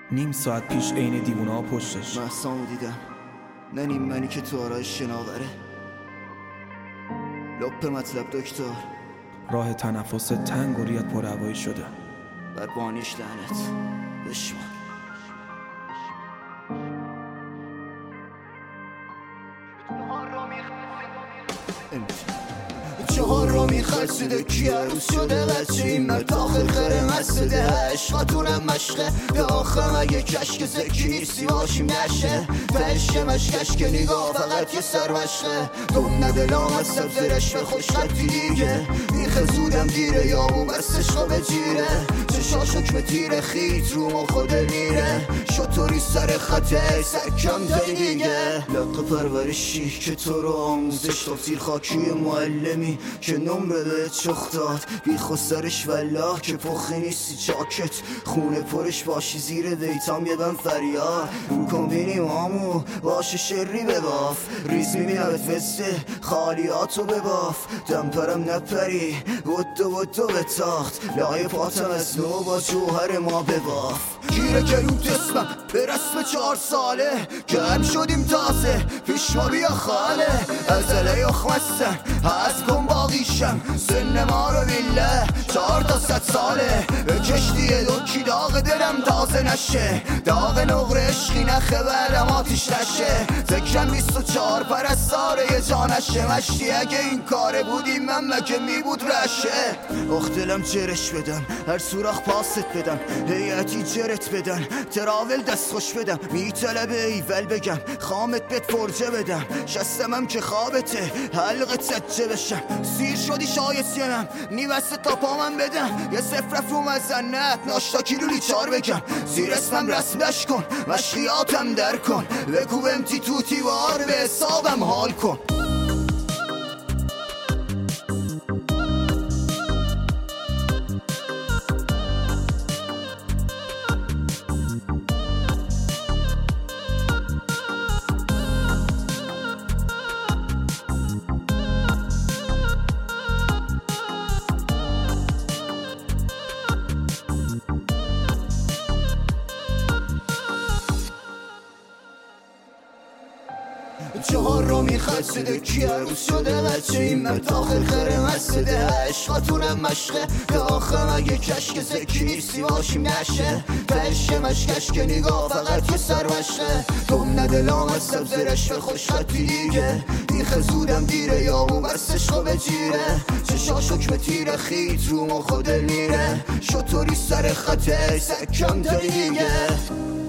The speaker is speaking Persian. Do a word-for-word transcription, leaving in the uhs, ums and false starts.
نیم ساعت پیش عین دیوونه ها پشتش. محسامو دیدم، نه نیم منی که تو آرای شناوره. لپ مطلب دکتر، راه تنفس تنگ و ریت پر هوایی شده. بر بانیش لعنت بشمار. چهار رو میخرسیده کی عروس شده بچه این مرد آخر خره مسده عشقاتونم مشقه به آخر مگه کشک زکی نیستی باشیم نشه تشه مشکش که نگاه فقط یه سر مشقه دم ندلام از سبزرش به خوش خطی دیگه میخه زودم دیره یامو بس عشقا به جیره چشا شکم تیره خیت رو ما خود میره شطوری سر خطه سر کم داری دیگه لقه پرورشی که تو رو آموزش تا تیر خاکی معلمی که نمره به چخ داد بی خسرش والله که پخی نیستی جاکت خونه پرش باشی زیر دیتام یه بم فریاد رو کن بینی مامو باشه شری بباف ریز میبینمت وسته خالیاتو بباف دمپرم نپری ودو ودو به تاخت لای پاتم از نو با جوهر ما بباف گیره گلوت اسمم به رسم چهار ساله گرم شدیم تازه پیش ما بیا خاله ازله یخمستم از کن باقیشم سن ما رو بیله چهار تا ست ساله کشتیه دوکی داغ دلم تازه نشه داغ نقر عشقی نخه برم آتیش نشه ذکرم بیست و چهار پرستاره یه جانشه مشتی اگه این کاره بودیم من مگه می بود رشه اختلم جرش بدم هر سوراخ پاست بدم هیئتی جرت بدن تراول دست خوش بدم میطلبه ایول بگم خامت بهت فرجه بدم شستمم که خوابته حلقت سجه بشم سیر شدی شایستیم نیوست تا پامم بدم یه صفر رو مزنت ناشتا کیلو لیچار بگم زیر اسمم رسمش کن مشقیاتم در کن بگو بمتی توتی وار به حسابم حال کن چهار رو میخسته کی عروس شده بچه این مرد آخر خره مسده عشقاتونم مشقه به آخر مگه کشک زکی نیستی باشیم نشه تشه مشکش که نگاه فقط یه سر مشقه دم ندلام از سبزرش به خوش خطی دیگه میخه زودم دیره یامو بس عشقا به جیره چشا شکم تیره خیت رو ما خود میره شطوری سر خطه سکم داری دیگه